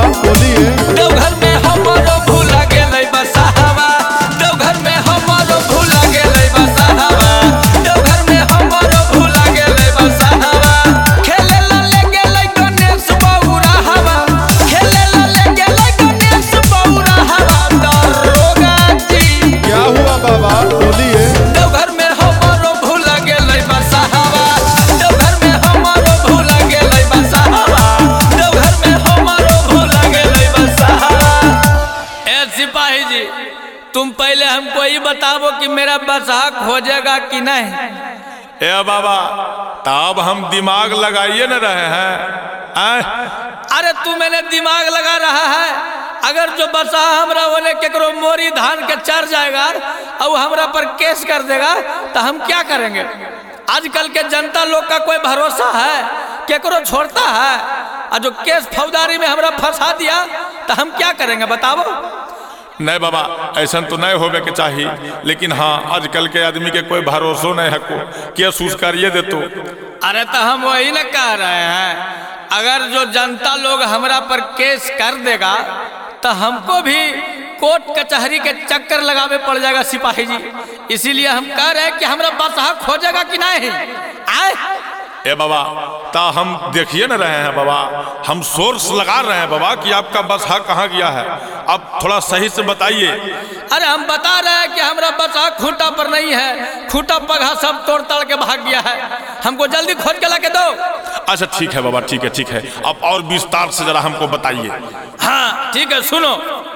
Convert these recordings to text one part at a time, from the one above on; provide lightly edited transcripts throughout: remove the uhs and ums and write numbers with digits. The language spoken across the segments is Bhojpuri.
बोलिए। देवघर में हमारो भूला गेलै बसहावा, देवघर में हमारो भूला गेलै बसहावा, देवघर में हमारो भूला गेलै बसहावा। खेले ला ले गेलै गणेश बौरा हवा, खेले ला ले गेलै गणेश बौरा हवा। दरोगा जी क्या हुआ बाबा बोलिए। देवघर में हमारो भूला गेलै बसहावा, देवघर में हमारो भूला गेलै बसहावा, देवघर में हमारो भूला गेलै बसहावा। ए सिपाही जी, तुम पहले हमको ये बताओ कि मेरा बसहा खोजेगा कि नहीं। ए बाबा, तब हम दिमाग लगाइए न रहे हैं। अरे तू मैंने दिमाग लगा रहा है, अगर जो बसहा हमरा होने केकरो मोरी धान के चढ़ जाएगा और हमरा पर केस कर देगा तो हम क्या करेंगे। आजकल के जनता लोग का कोई भरोसा है, केकरो छोड़ता है। और जो केस फौजदारी में हमरा फंसा दिया तो हम क्या करेंगे बताओ। नहीं बाबा, ऐसा तो नहीं होवे के चाहिए, लेकिन हाँ आजकल के आदमी के कोई भरोसा नहीं है को केस उस करिए दे तो। अरे तो हम वही न कह रहे हैं, अगर जो जनता लोग हमरा पर केस कर देगा तो हमको भी कोर्ट कचहरी के चक्कर लगावे पड़ जाएगा सिपाही जी। इसीलिए हम कह रहे हैं कि हमरा बसहा खोजेगा कि नहीं। आए ए बाबा, ता हम देखिए न रहे हैं बाबा, हम सोर्स लगा रहे हैं बाबा कि आपका बसहा कहाँ गया है। अब थोड़ा सही से बताइए। अरे हम बता रहे हैं कि हमरा बसहा खूंटा पर नहीं है, खूंटा पगहा सब तोड़ तोड़ के भाग गया है। हमको जल्दी खोज के ला के दो। अच्छा ठीक है बाबा, ठीक है ठीक है। अब और विस्तार से जरा हमको बताइए। हाँ ठीक है, सुनो।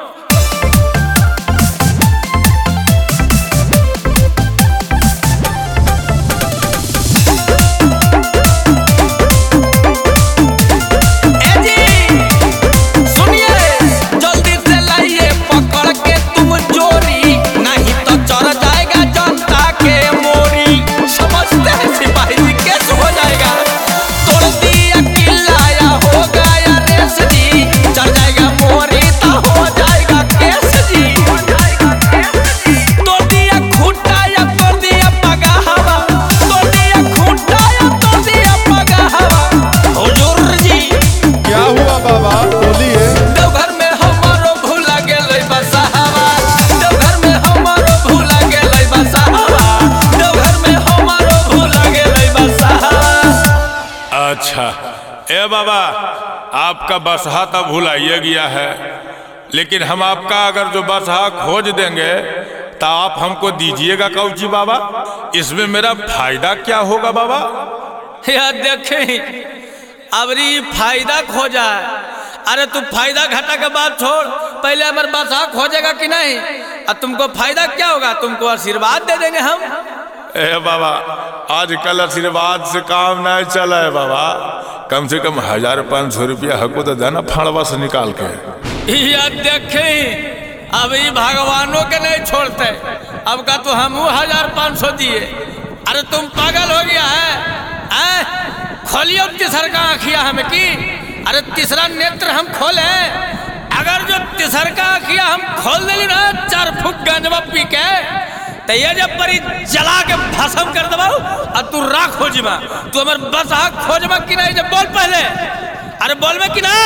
अच्छा ए बाबा, आपका बसहा तो भुलाइए गया है, लेकिन हम आपका अगर जो बसहा खोज देंगे तो आप हमको दीजिएगा कौची बाबा। इसमें मेरा फायदा क्या होगा बाबा। यार देखें, अबरी फायदा खोजा है। अरे तू फायदा घाटा के बात छोड़, पहले हमारे बसहा खोजेगा कि नहीं। और तुमको फायदा क्या होगा, तुमको आशीर्वाद दे देंगे हम। ए बाबा, आजकल आशीर्वाद से काम नहीं चला है बाबा। कम से कम 1500 रुपया हमको तो देना फाड़वा से निकाल के। यार देखें, अभी भगवानों के नहीं छोड़ते, अब का तो हम 1500 दिए। अरे तुम पागल हो गया है। खोलियो तीसर का आँखिया हमें की। अरे तीसरा नेत्र हम खोले, अगर जो तीसर का आँखिया हम खोल देली ना 4 फुट गंजवा पी के, तो ये जब परी जला के भस्म कर दबाओ और तू राख हो जीवा। तू हमारे बसहा खोजबा कि नहीं, जब बोल पहले। अरे बोल में कि ना।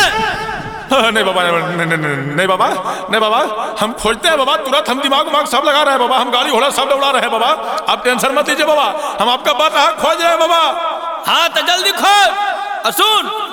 नहीं बाबा, नहीं बाबा, नहीं बाबा, हम खोजते हैं बाबा, तुरंत हम दिमाग सब लगा रहे हैं बाबा, हम गाड़ी घोड़ा सब दौड़ा रहे हैं बाबा। आप टेंशन मत लीजिए बाबा, हम आपका बसहा खोज रहे हैं बाबा। हाँ तो जल्दी खोज और सुन,